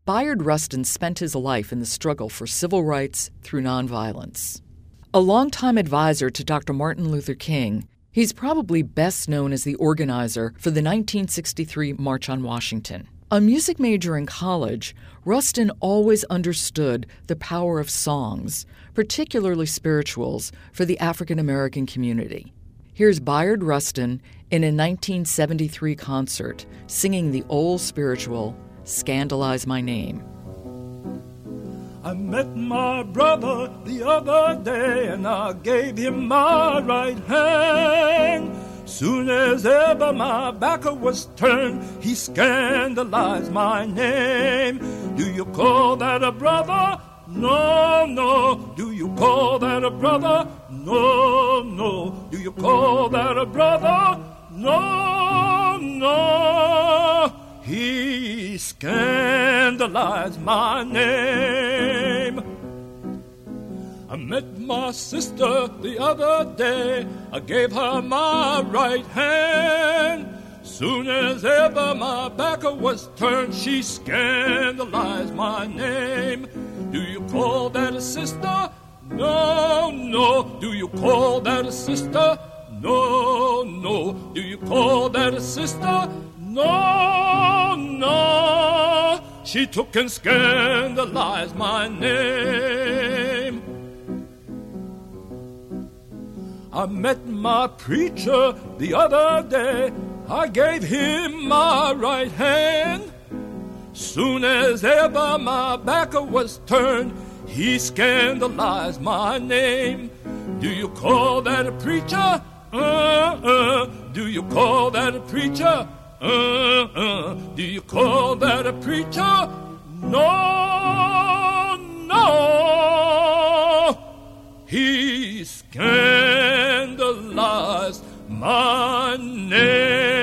Bayard Rustin spent his life in the struggle for civil rights through nonviolence. A longtime advisor to Dr. Martin Luther King, he's probably best known as the organizer for the 1963 March on Washington. A music major in college, Rustin always understood the power of songs, particularly spirituals, for the African American community. Here's Bayard Rustin in a 1973 concert singing the old spiritual, Scandalize My Name. I met my brother the other day and I gave him my right hand. Soon as ever my back was turned, he scandalized my name. Do you call that a brother? No, no. Do you call that a brother? No, no. Do you call that a brother? No, no. He scandalized my name. I met my sister the other day. I gave her my right hand. Soon as ever my back was turned, she scandalized my name. Do you call that a sister? No, no. Do you call that a sister? No, no. Do you call that a sister? No, no. She took and scandalized my name. I met my preacher the other day. I gave him my right hand. Soon as ever my back was turned, he scandalized my name. Do you call that a preacher? Do you call that a preacher? Do you call that a preacher? No, no. He scandalized my name.